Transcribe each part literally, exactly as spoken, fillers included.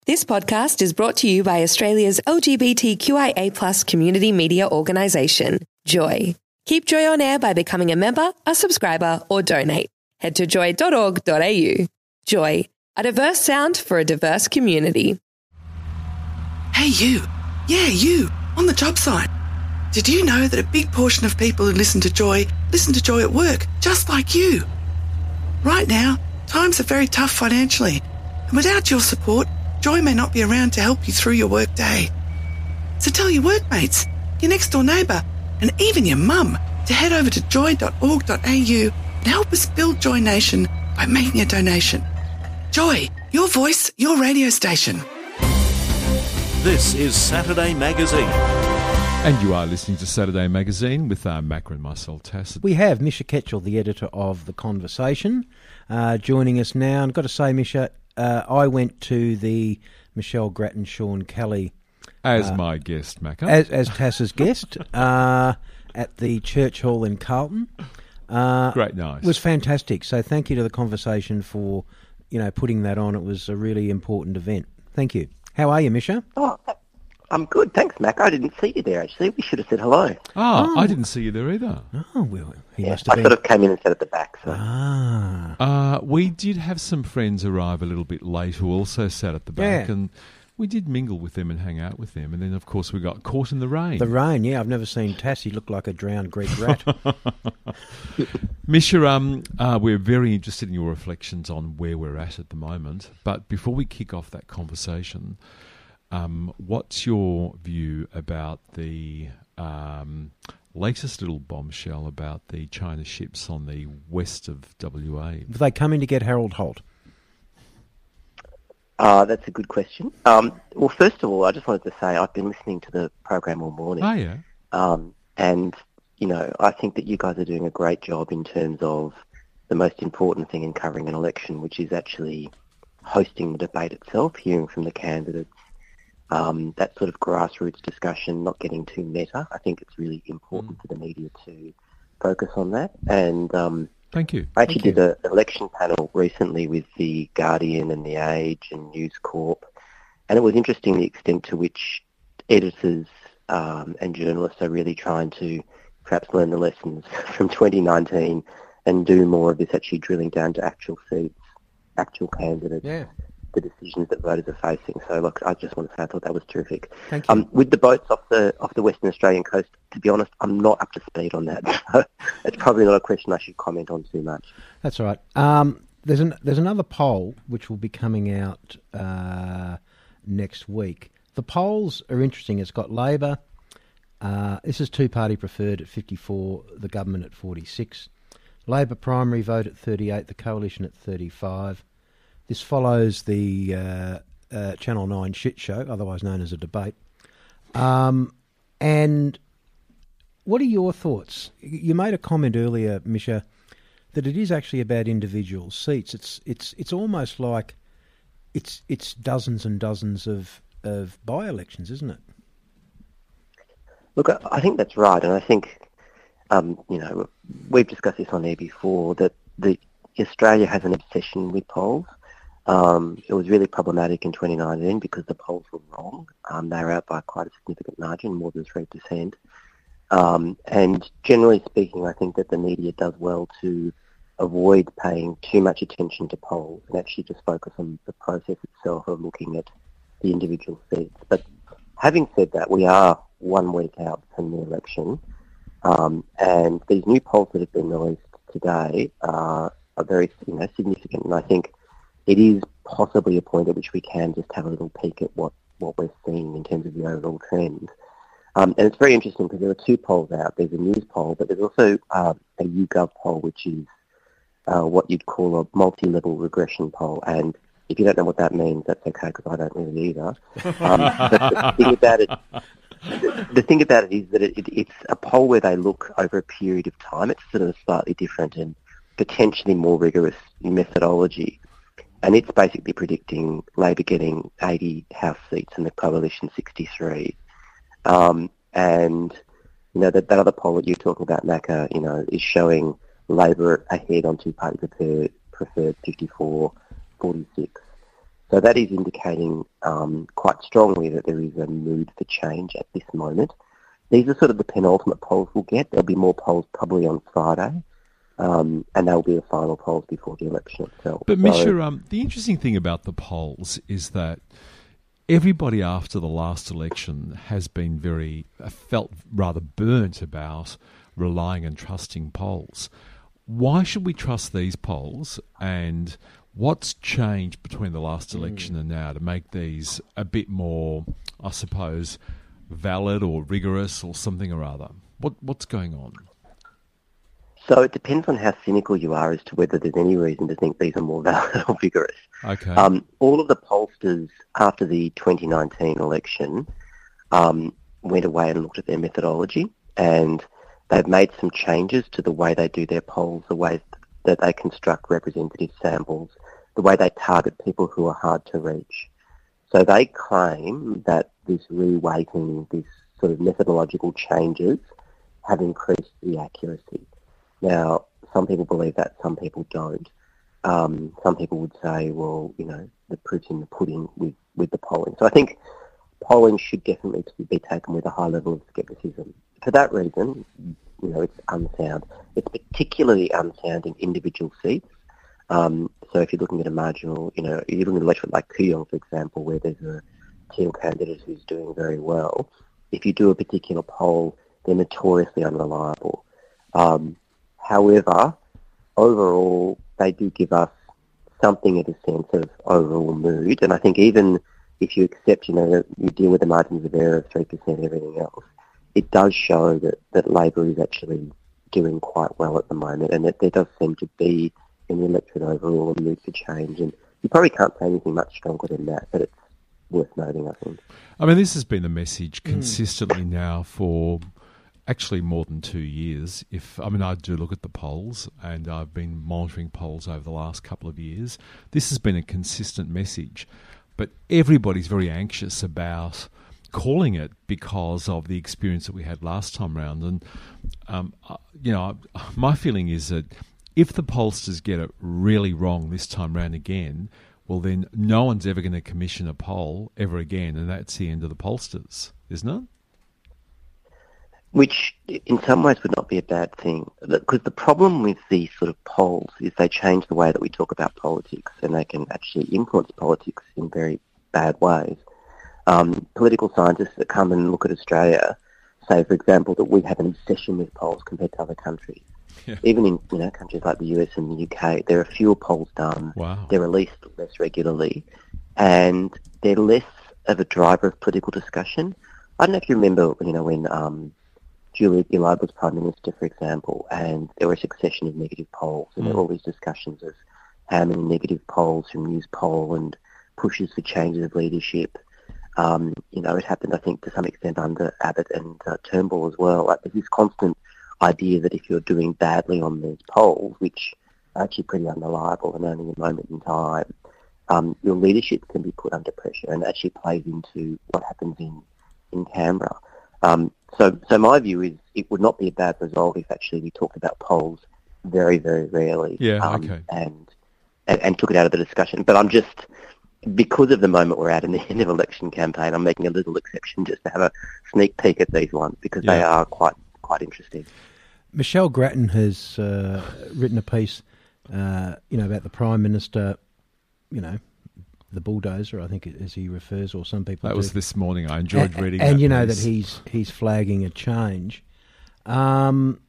This podcast is brought to you by Australia's L G B T Q I A plus community media organisation, Joy. Keep Joy on air by becoming a member, a subscriber or donate. Head to joy dot org dot a u. Joy, a diverse sound for a diverse community. Hey you, yeah you, on the job site. Did you know that a big portion of people who listen to Joy listen to Joy at work, just like you? Right now, times are very tough financially, and without your support, Joy may not be around to help you through your work day. So tell your workmates, your next door neighbour, and even your mum to head over to joy dot org dot a u and help us build Joy Nation by making a donation. Joy, your voice, your radio station. This is Saturday Magazine. And you are listening to Saturday Magazine with uh, Macca and myself, Tass. We have Misha Ketchell, the editor of The Conversation, uh, joining us now. And got to say, Misha, uh, I went to the Michelle Grattan, Sean Kelly... As uh, my guest, Macca. As, as Tass's guest uh, at the Church Hall in Carlton. Uh, Great night. It was fantastic. So thank you to The Conversation for, you know, putting that on. It was a really important event. Thank you. How are you, Misha? Oh, I'm good, thanks, Mac. I didn't see you there, actually. We should have said hello. Oh, Oh. I didn't see you there either. Oh, well, he Yeah, must have I been... sort of came in and sat at the back. So. Ah. Uh, we did have some friends arrive a little bit late who also sat at the back, Yeah. and we did mingle with them and hang out with them. And then, of course, we got caught in the rain. The rain, yeah. I've never seen Tassie look like a drowned Greek rat. Misha, um, uh, we're very interested in your reflections on where we're at at the moment. But before we kick off that conversation, um, what's your view about the um, latest little bombshell about the China ships on the west of W A? Were they coming to get Harold Holt? Uh, that's a good question. Um, well, first of all, I just wanted to say I've been listening to the program all morning. Oh, yeah. Um, and, you know, I think that you guys are doing a great job in terms of the most important thing in covering an election, which is actually hosting the debate itself, hearing from the candidates, um, that sort of grassroots discussion, not getting too meta. I think it's really important Mm. for the media to focus on that. And um, Thank you. I actually Thank did an election panel recently with The Guardian and The Age and News Corp, and it was interesting the extent to which editors um, and journalists are really trying to perhaps learn the lessons from twenty nineteen and do more of this, actually drilling down to actual seats, actual candidates, Yeah. the decisions that voters are facing. So, look, I just want to say I thought that was terrific. Thank you. Um, with the boats off the off the Western Australian coast, to be honest, I'm not up to speed on that. So it's probably not a question I should comment on too much. That's all right. Um, there's an there's another poll which will be coming out uh, next week. The polls are interesting. It's got Labor. Uh, this is two-party preferred at fifty-four, the government at forty-six. Labor primary vote at thirty-eight, the coalition at thirty-five. This follows the uh, uh, Channel nine shit show, otherwise known as a debate. Um, and what are your thoughts? You made a comment earlier, Misha, that it is actually about individual seats. It's it's it's almost like it's it's dozens and dozens of, of by-elections, isn't it? Look, I I think that's right, and I think, um, you know, we've discussed this on air before, that the Australia has an obsession with polls. Um, it was really problematic in twenty nineteen because the polls were wrong. Um, they were out by quite a significant margin, more than three percent. Um, and generally speaking, I think that the media does well to avoid paying too much attention to polls and actually just focus on the process itself of looking at the individual seats. But having said that, we are one week out from the election, um, and these new polls that have been released today are, are very, you know, significant, and I think it is possibly a point at which we can just have a little peek at what, what we're seeing in terms of the overall trend. Um, and it's very interesting because there are two polls out. There's a news poll, but there's also uh, a YouGov poll, which is uh, what you'd call a multi-level regression poll. And if you don't know what that means, that's okay, because I don't really either. Um, but the thing about it, the, the thing about it is that it, it, it's a poll where they look over a period of time. It's sort of slightly different and potentially more rigorous methodology. And it's basically predicting Labor getting eighty House seats and the Coalition sixty-three. Um, and, you know, that, that other poll that you're talking about, Macca, you know, is showing Labor ahead on two-party preferred, preferred fifty-four, forty-six. So that is indicating um, quite strongly that there is a mood for change at this moment. These are sort of the penultimate polls we'll get. There'll be more polls probably on Friday, um, and they'll be the final polls before the election itself. But, so, Misha, um, the interesting thing about the polls is that everybody after the last election has been very, uh, felt rather burnt about relying and trusting polls. Why should we trust these polls, and what's changed between the last election mm. and now to make these a bit more, I suppose, valid or rigorous or something or other? What What's going on? So it depends on how cynical you are as to whether there's any reason to think these are more valid or vigorous. Okay. Um, all of the pollsters after the twenty nineteen election um, went away and looked at their methodology, and they've made some changes to the way they do their polls, the way that they construct representative samples, the way they target people who are hard to reach. So they claim that this reweighting, this sort of methodological changes have increased the accuracy. Now, some people believe that, some people don't. Um, some people would say, well, you know, the proof's in the pudding with, with the polling. So I think polling should definitely be taken with a high level of scepticism. For that reason, you know, it's unsound. It's particularly unsound in individual seats. Um, so if you're looking at a marginal, you know, you're looking at an electorate like Kooyong, for example, where there's a Teal candidate who's doing very well. If you do a particular poll, they're notoriously unreliable. Um, however, overall, they do give us something of a sense of overall mood. And I think even if you accept, you know, that you deal with the margins of error of three percent and everything else, it does show that, that Labor is actually doing quite well at the moment, and that there does seem to be in the electorate overall a mood for change. And you probably can't say anything much stronger than that, but it's worth noting, I think. I mean, this has been the message consistently mm. now for actually more than two years. If I mean, I do look at the polls, and I've been monitoring polls over the last couple of years. This has been a consistent message, but everybody's very anxious about calling it because of the experience that we had last time round. And, um, you know, my feeling is that if the pollsters get it really wrong this time round again, well, then no one's ever going to commission a poll ever again, and that's the end of the pollsters, isn't it? Which, in some ways, would not be a bad thing. Because the problem with these sort of polls is they change the way that we talk about politics, and they can actually influence politics in very bad ways. Um, political scientists that come and look at Australia say, for example, that we have an obsession with polls compared to other countries. Yeah. Even in you know countries like the U S and the U K, there are fewer polls done. Wow. They're released less regularly, and they're less of a driver of political discussion. I don't know if you remember, you know, when um, Julia Gillard was Prime Minister, for example, and there were a succession of negative polls, and mm. there were all these discussions of how many negative polls from Newspoll and pushes for changes of leadership. Um, you know, it happened, I think, to some extent under Abbott and uh, Turnbull as well. Like, there's this constant idea that if you're doing badly on these polls, which are actually pretty unreliable and only a moment in time, um, your leadership can be put under pressure, and actually plays into what happens in, in Canberra. Um, so, so my view is it would not be a bad result if actually we talked about polls very, very rarely. Yeah, um, okay. And, and and took it out of the discussion. But I'm just, because of the moment we're at in the end of election campaign, I'm making a little exception just to have a sneak peek at these ones, because yeah. they are quite quite interesting. Michelle Grattan has uh, written a piece, uh, you know, about the Prime Minister, you know, the bulldozer, I think, as he refers, or some people. That do. was this morning. I enjoyed and, reading. And that you know piece. that he's he's flagging a change. Um,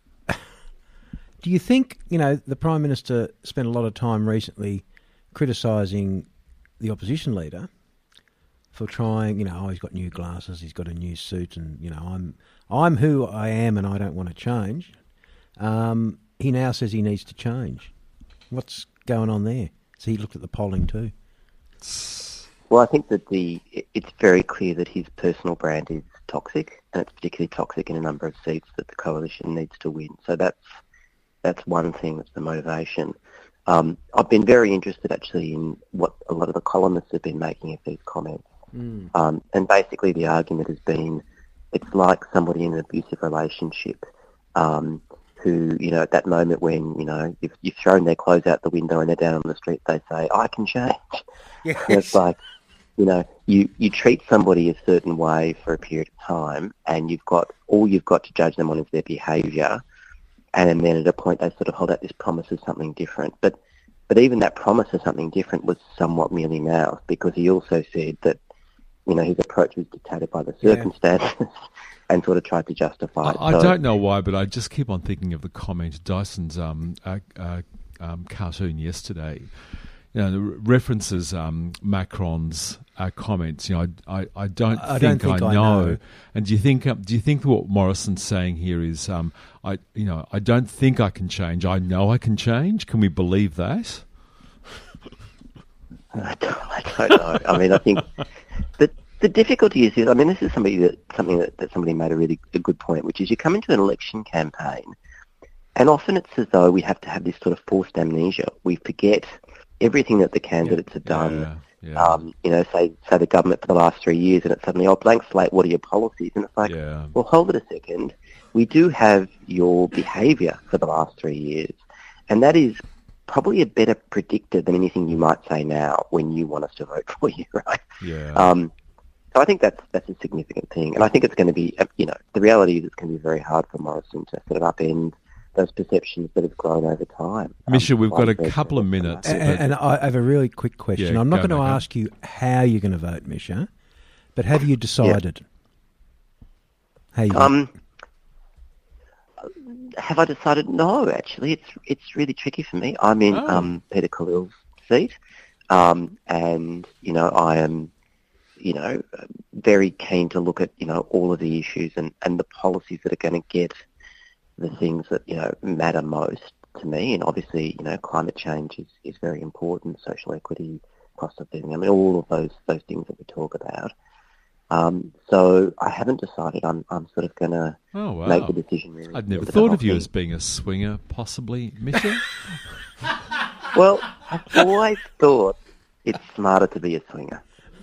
do you think you know the Prime Minister spent a lot of time recently criticising the opposition leader for trying, you know, oh, he's got new glasses, he's got a new suit, and you know, I'm I'm who I am, and I don't want to change. Um, he now says he needs to change. What's going on there? So he looked at the polling too. Well, I think that the it's very clear that his personal brand is toxic, and it's particularly toxic in a number of seats that the coalition needs to win. So that's that's one thing, that's the motivation. Um, I've been very interested actually in what a lot of the columnists have been making of these comments. Mm. Um, and basically the argument has been it's like somebody in an abusive relationship um, who, you know, at that moment when, you know, you've, you've thrown their clothes out the window and they're down on the street, they say, I can change. Yes. And it's like, you know, you, you treat somebody a certain way for a period of time and you've got, all you've got to judge them on is their behaviour, and then at a point they sort of hold out this promise of something different. But but even that promise of something different was somewhat mealy mouthed, because he also said that, you know, his approach was dictated by the circumstances yeah. and sort of tried to justify it. I, I so, don't know why, but I just keep on thinking of the comment, Dyson's um, uh, uh, um, cartoon yesterday. You know, the references um, Macron's uh, comments. You know, I, I, I don't I think, don't think I, I know. know. And do you think um, do you think what Morrison's saying here is, um, I you know, I don't think I can change. I know I can change. Can we believe that? I don't, I don't know. I mean, I think the the difficulty is, I mean, this is somebody that something that, that somebody made a really a good point, which is you come into an election campaign, and often it's as though we have to have this sort of forced amnesia. We forget everything that the candidates have done. Yeah, yeah. Um, you know, say say the government for the last three years, and it's suddenly, oh, blank slate, what are your policies? And it's like, Yeah. well, hold it a second. We do have your behaviour for the last three years, and that is probably a better predictor than anything you might say now when you want us to vote for you, right? Yeah. Um, so I think that's that's a significant thing, and I think it's going to be, you know, the reality is it's going to be very hard for Morrison to sort of upend those perceptions that have grown over time. Misha, um, we've got a like couple of minutes. And, and I have a really quick question. Yeah, I'm not go, going to Micah. ask you how you're going to vote, Misha, but have you decided how you Um, have I decided? No, actually, it's it's really tricky for me. I'm in Oh. um, Peter Khalil's seat, um, and you know I am, you know, very keen to look at you know all of the issues and, and the policies that are going to get the things that you know matter most to me. And obviously, you know, climate change is, is very important. Social equity, cost of living. I mean, all of those those things that we talk about. Um, so I haven't decided. I'm I'm sort of going to Oh, wow. make the decision. Really, I'd never for the thought whole of you thing. as being a swinger, possibly, Misha. Well, I've always thought it's smarter to be a swinger.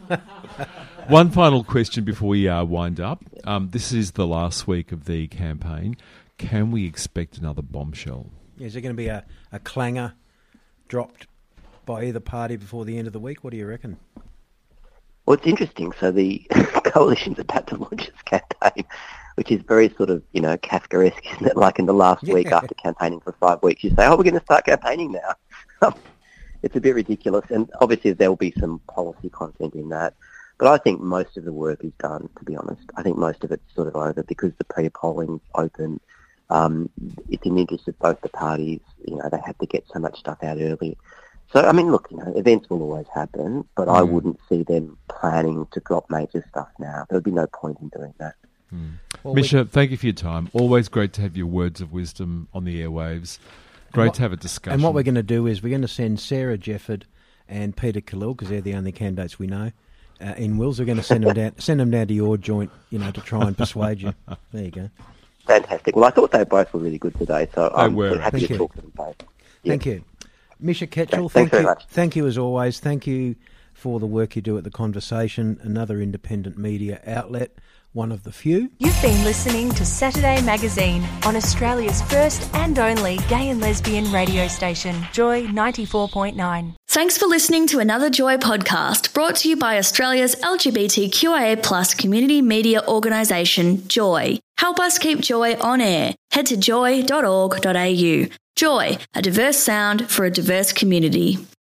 One final question before we uh, wind up. Um, this is the last week of the campaign. Can we expect another bombshell? Is there going to be a, a clanger dropped by either party before the end of the week? What do you reckon? Well, it's interesting. So the coalition's about to launch its campaign, which is very sort of, you know, Kafkaesque, isn't it? Like in the last Yeah. week after campaigning for five weeks, you say, oh, we're going to start campaigning now. It's a bit ridiculous. And obviously there will be some policy content in that. But I think most of the work is done, to be honest. I think most of it's sort of over because the pre-polling's open. Um, it's in the interest of both the parties. You know, they have to get so much stuff out early. So, I mean, look, you know, events will always happen, but I wouldn't see them planning to drop major stuff now. There would be no point in doing that. Well, Misha, thank you for your time. Always great to have your words of wisdom on the airwaves. Great what- to have a discussion. And what we're going to do is we're going to send Sarah Jefford and Peter Khalil, because they're the only candidates we know, uh, in Wills. We're going to send them down, send them down to your joint, you know, to try and persuade you. There you go. Fantastic. Well, I thought they both were really good today, so I'm were. sort of happy Thank to you. talk to them both. Yeah. Thank you. Misha Ketchell, Thanks thank very you. much. Thank you as always. Thank you for the work you do at The Conversation, another independent media outlet, one of the few. You've been listening to Saturday Magazine on Australia's first and only gay and lesbian radio station, Joy ninety-four point nine. Thanks for listening to another Joy podcast brought to you by Australia's L G B T Q I A plus community media organisation, Joy. Help us keep Joy on air. Head to joy dot org dot a u. Joy, a diverse sound for a diverse community.